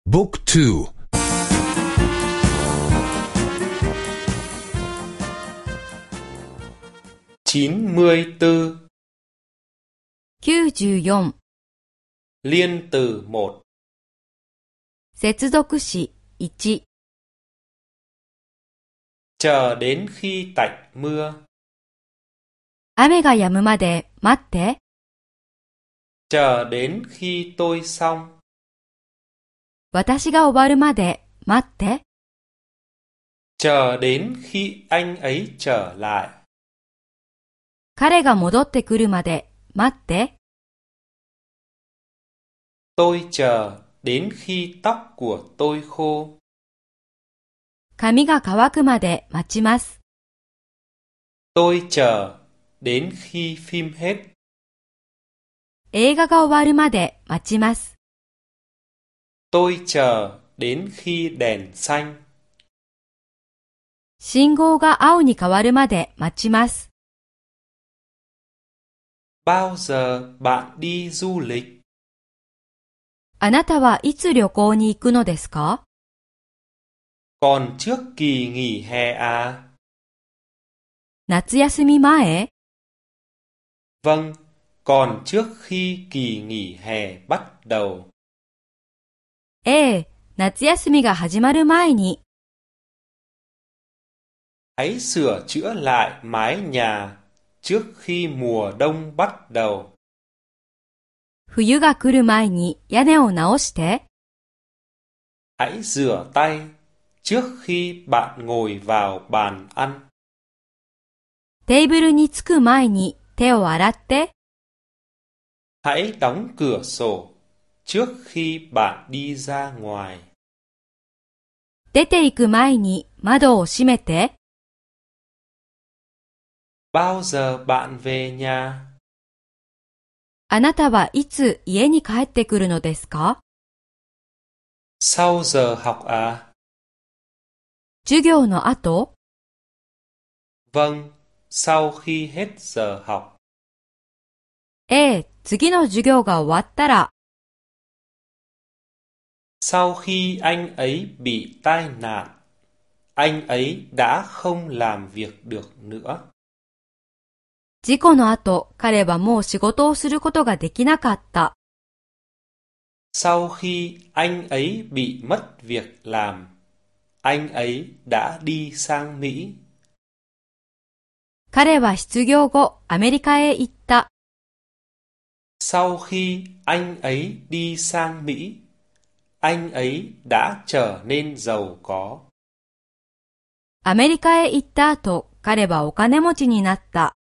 Book 2 94. 94 Liên từ 1. 接続詞1 Chờ đến khi tạnh mưa. 雨が止むまで待って。 Chờ đến khi tôi xong. 私が終わるまで待って。 Chờ đến khi anh ấy trở lại. 彼が戻ってくるまで待って。 Tôi chờ đến khi tóc của tôi khô. 髪が乾くまで待ちます。 Tôi chờ đến khi phim hết. 映画が終わるまで待ちます。 Tôi chờ đến khi đèn xanh. 信号が青に変わるまで待ちます。 Bao giờ bạn đi du lịch? あなたはいつ旅行に行くのですか？ Còn trước kỳ nghỉ hè à? 夏休み前？ Vâng, còn trước khi kỳ nghỉ hè bắt đầu. ええ、夏休みが始まる前に。 Hãy sửa chữa lại mái nhà trước khi mùa đông bắt đầu. 冬が来る前に屋根を直して。 Hãy rửa tay trước khi bạn ngồi vào bàn ăn. テーブルに着く前に手を洗って。 Hãy đóng cửa sổ trước khi bạn đi ra ngoài. 出て行く前に窓を閉めて。 Bao giờ bạn về nhà? あなたはいつ家に帰ってくるのですか？ Sau giờ học à? 授業の後？ Vâng, sau khi hết giờ học. ええ、次の授業が終わったら。 Sau khi anh ấy bị tai nạn, anh ấy đã không làm việc được nữa. 事故の後、彼はもう仕事をすることができなかった。 Sau khi anh ấy bị mất việc làm, anh ấy đã đi sang Mỹ. 彼は失業後、アメリカへ行った。 Sau khi anh ấy đi sang Mỹ, anh ấy đã trở nên giàu có. アメリカへ行った後、彼はお金持ちになった。